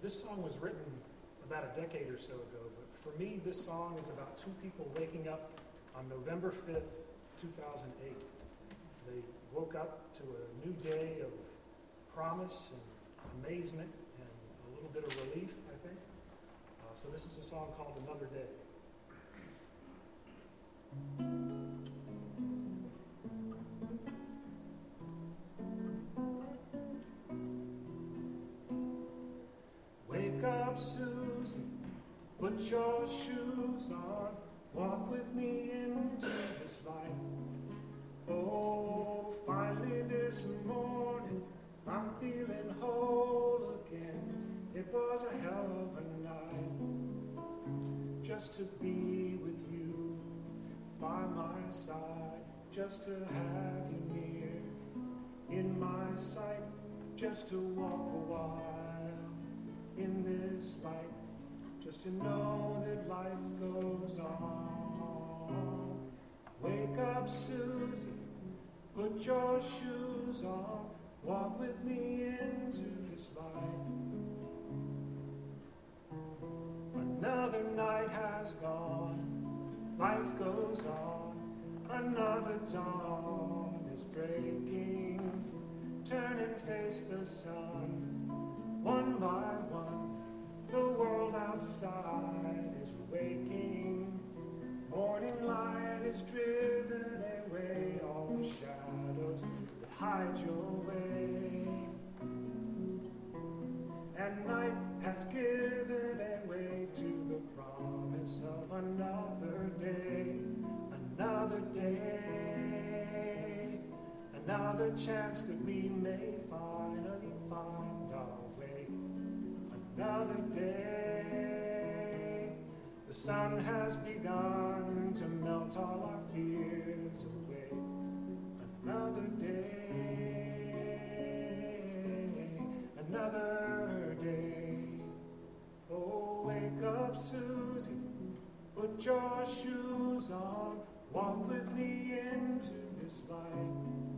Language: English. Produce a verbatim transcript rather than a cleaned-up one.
this song was written about a decade or so ago, but for me, this song is about two people waking up on November fifth, two thousand eight. They woke up to a new day of promise and amazement and a little bit of relief, I think. Uh, so this is a song called Another Day. Wake up, Susan, put your shoes on, walk with me into this light. Oh, finally this morning, I'm feeling whole again. It was a hell of a night, just to be with you by my side, just to have you near, in my sight, just to walk a while in this light, just to know that life goes on. Wake up, Susan, put your shoes on, walk with me into this light. Another night has gone, life goes on, another dawn is breaking. Turn and face the sun, one by one, the world outside is waking. Morning light is driven away all the shadows that hide your way. And night has given way to the promise of another day, another day, another chance that we may finally find our way. Another day, the sun has begun to melt all our fears away. Another day, another day. Oh, wake up, Susie, put your shoes on, walk with me into this light.